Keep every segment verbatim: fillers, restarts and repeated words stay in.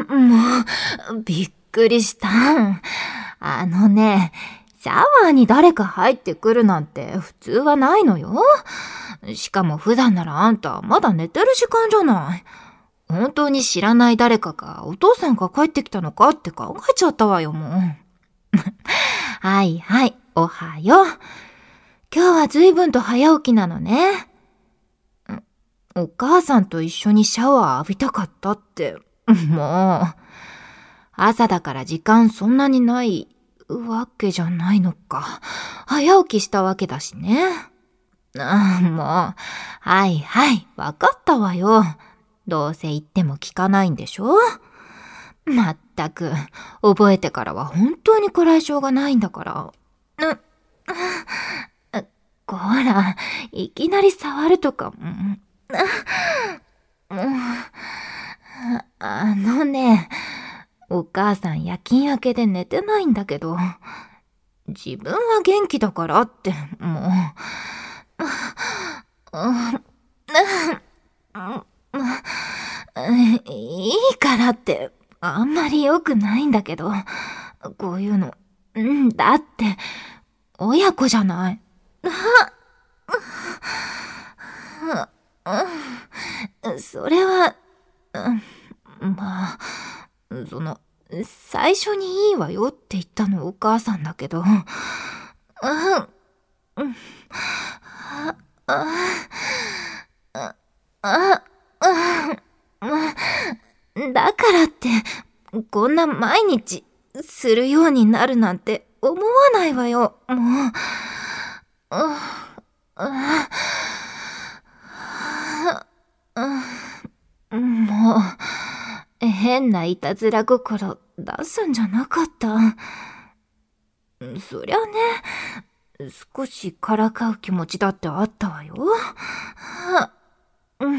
もう、びっくりした。あのね、シャワーに誰か入ってくるなんて普通はないのよ。しかも普段ならあんたまだ寝てる時間じゃない。本当に知らない誰かかお父さんが帰ってきたのかって考えちゃったわよ、もう。はいはい、おはよう。今日は随分と早起きなのね。お母さんと一緒にシャワー浴びたかったって。もう、朝だから時間そんなにないわけじゃないのか。早起きしたわけだしね。ああ、もう、はいはい、わかったわよ。どうせ言っても聞かないんでしょ？まったく、覚えてからは本当にこらえ性がないんだから。う、こら、いきなり触るとか、もう、あのね、お母さん夜勤明けで寝てないんだけど、自分は元気だからって、もう、いいからって、あんまり良くないんだけど、こういうの。んだって、親子じゃない。それは、まあ、その、最初にいいわよって言ったのお母さんだけど、だからって、こんな毎日するようになるなんて思わないわよ、もう。もう、変ないたずら心出すんじゃなかった。そりゃね、少しからかう気持ちだってあったわよ。うん。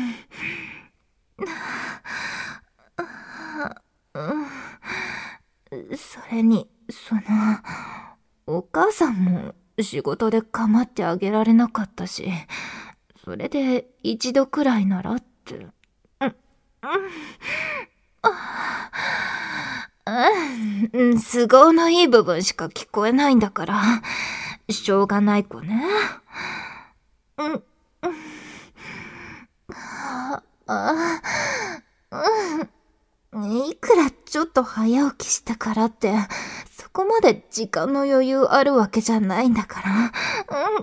それに、その、お母さんも仕事で構ってあげられなかったし、それで一度くらいならって。うん、うん、うん、都合のいい部分しか聞こえないんだから、しょうがない子ね。うん、うん、ああ、うん、いくらちょっと早起きしたからって、そこまで時間の余裕あるわけじゃないんだから。うん、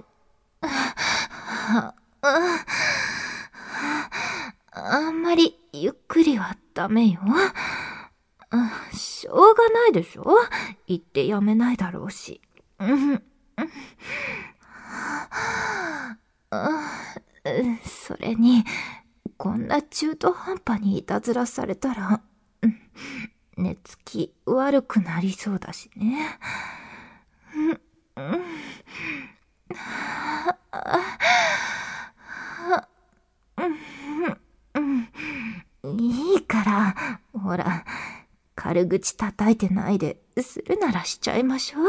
あんまりゆっくりはダメよ。しょうがないでしょ？言ってやめないだろうし。それに、こんな中途半端にいたずらされたら、寝つき悪くなりそうだしね。いいから、ほら、軽口叩いてないでするならしちゃいましょう。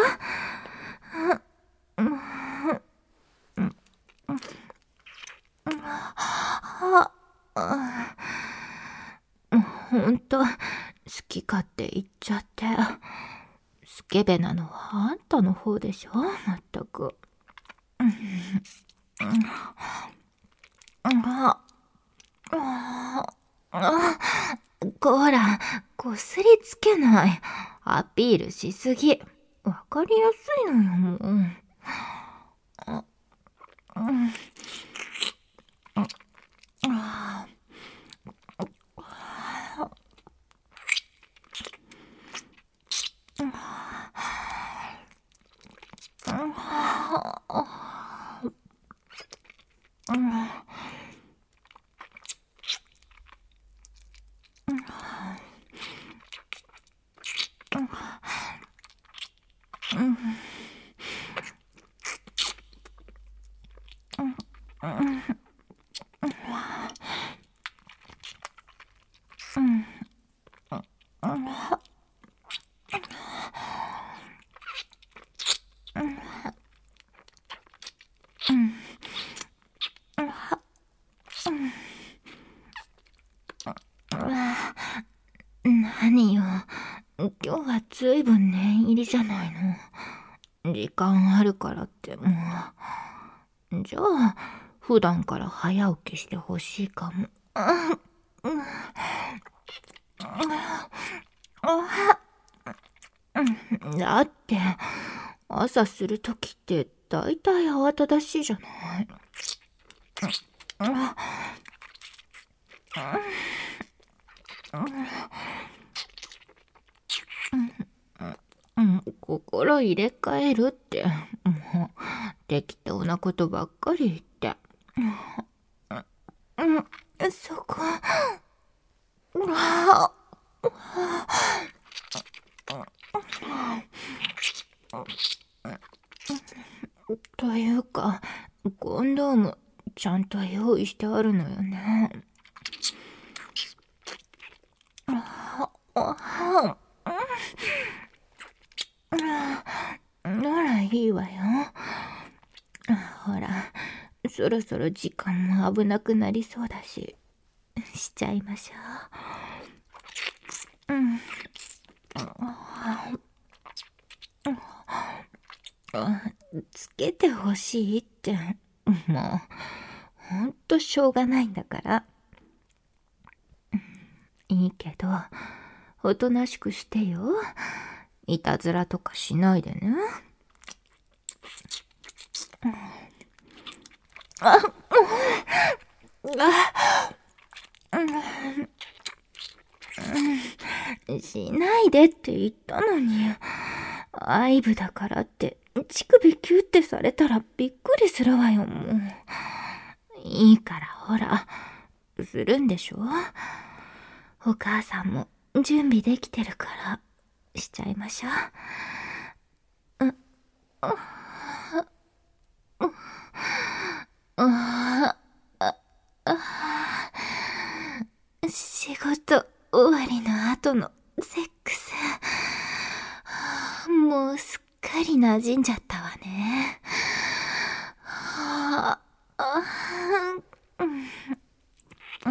ほんと、好き勝手言っちゃって。スケベなのはあんたの方でしょ、まったく。こら、こすりつけない。アピールしすぎ。わかりやすいのよ、もう。何よ、 はずいぶん念入りじゃないの。時間あるからってもう。じゃあ、普段から早起きしてほしいかも。だって、朝するときってだいたい慌ただしいじゃない。心入れ替えるって、もう適当なことばっかり言って。そこ。というか、コンドームちゃんと用意してあるのよね。ならいいわよ。ほら、そろそろ時間も危なくなりそうだし、しちゃいましょう。うん。つけてほしいって、もう、ほんとしょうがないんだから。いいけど、おとなしくしてよ。いたずらとかしないでね。あしないでって言ったのに。愛撫だからって乳首キュッてされたらびっくりするわよ、もう。いいからほら、するんでしょ。お母さんも準備できてるからしちゃいましょう。うあああ仕事終わりの後のセックス、もうすっかり馴染んじゃったわね。はあ、あうん、うん、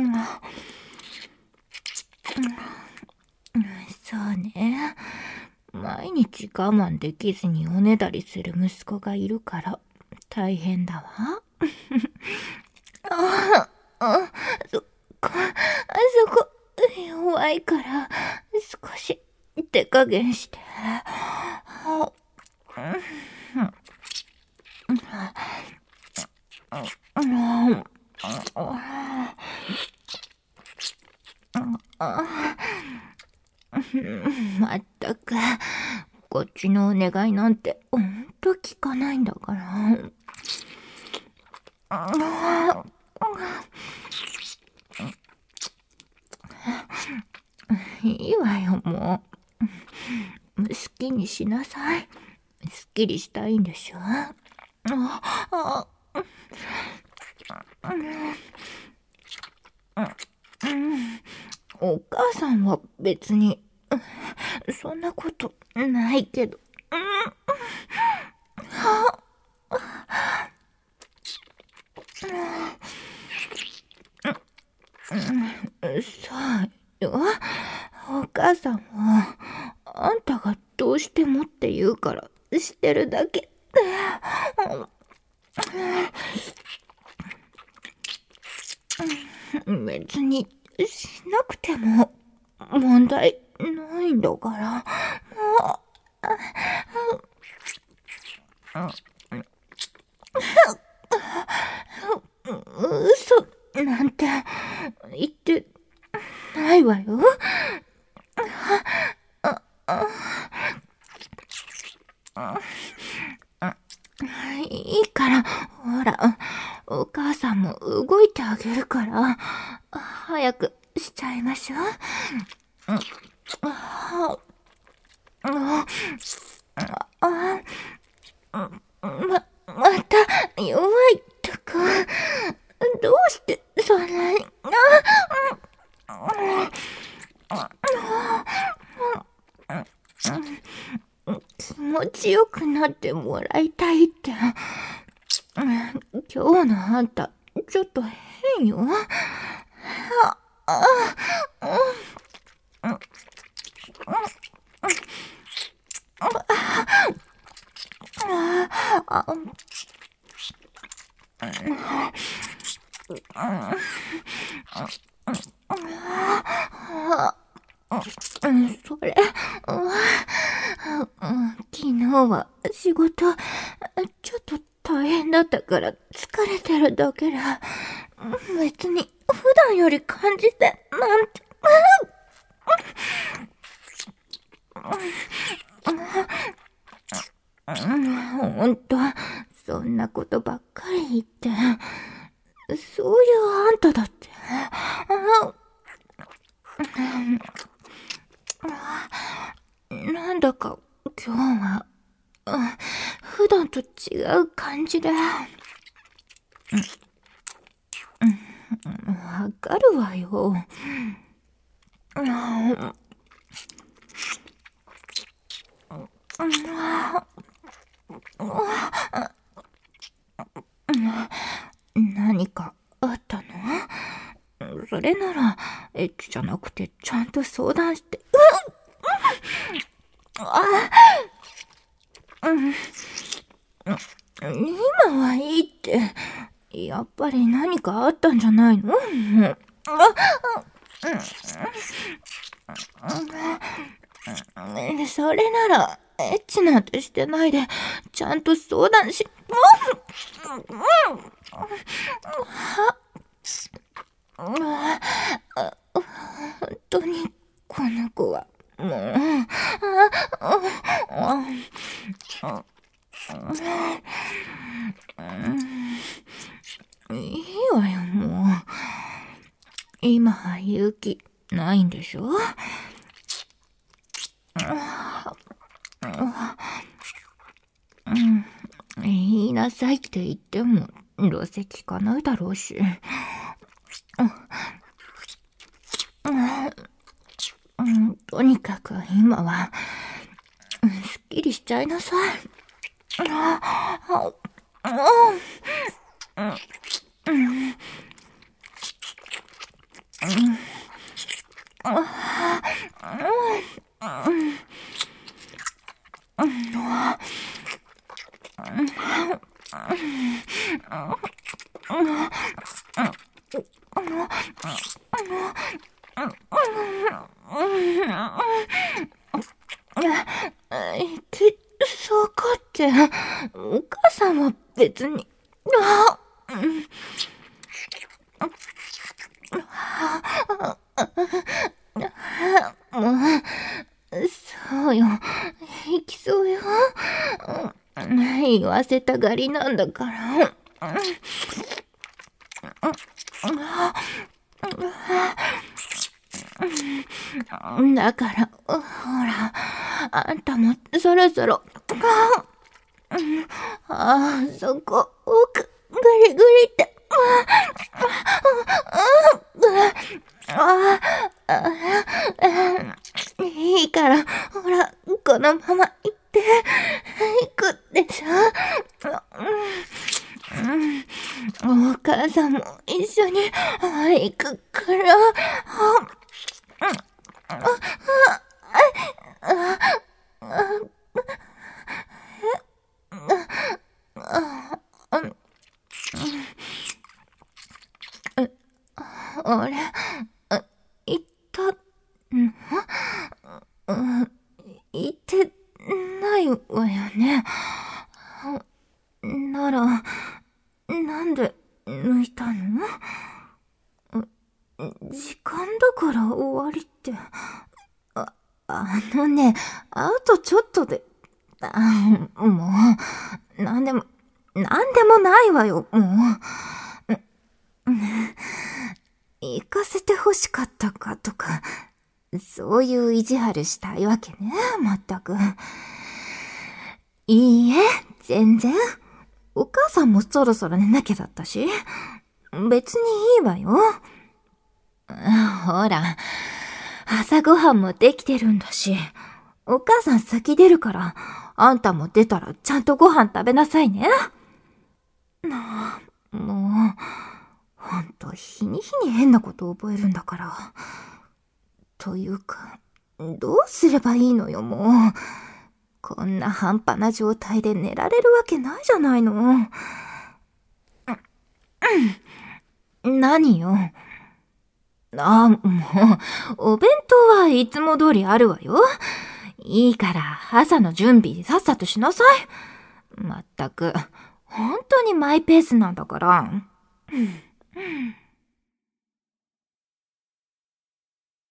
そうね。毎日我慢できずにおねだりする息子がいるから大変だわ。ああ、そこ、あそこ、弱いから少し手加減して。まったく、こっちのお願いなんてほんと聞かないんだから。いいわよ、もう。好きにしなさい。すっきりしたいんでしょ。お母さんは別にそんなことないけど。そうよ。お母さんはあんたがどうしてもって言うからしてるだけ。別にしなくても問題ないんだから。嘘なんて言ってないわよ。いいから、ほら、お母さんも動いてあげるから、早くしちゃいましょう。ま、また弱いとか、どうしてそんなに。気持ちよくなってもらいたいって。今日のあんたちょっと変よ。 あ、うん、それ、うん、昨日は仕事、ちょっと大変だったから疲れてるだけで、別に普段より感じてなんて。ほんと、そんなことばっかり言って、そういうあんただって。なんだか今日は、普段と違う感じで。わかるわよ。何かあったの？それならエッチじゃなくてちゃんと相談して。うん、今はいいって。やっぱり何かあったんじゃないの？それならエッチなんてしてないでちゃんと相談し。本当にこの子はもう。いいわよ、もう。今は勇気ないんでしょ？うん、言いなさいって言ってもどうせ聞かないだろうし。うん、とにかく今はすっきりしちゃいなさい。きそうかって、お母さんは別に。あ、もう、そうよ。行きそうよ。言わせたがりなんだから。だから、ほら、あんたもそろそろ。ああ、そこ、奥、ぐりぐりって。いいから、ほら、このまま行って、行くでしょ。お母さんも一緒に行くから。あれ、言ったの？言ってないわよね。なら、なんで抜いたの？時間だから終わりって。あ、あのね、あとちょっとで、あ、もう、なんでも、なんでもないわよ、もう。行かせて欲しかったかとか、そういう意地悪したいわけね、まったく。いいえ、全然。お母さんもそろそろ寝なきゃだったし、別にいいわよ。ほら、朝ごはんもできてるんだし、お母さん先出るから、あんたも出たらちゃんとご飯食べなさいね。なあ、もう、ほんと日に日に変なこと覚えるんだから。というか、どうすればいいのよ、もう。 こんな半端な状態で寝られるわけないじゃないの。何よ。あ、もう、お弁当はいつも通りあるわよ。いいから朝の準備さっさとしなさい。まったく、本当にマイペースなんだから。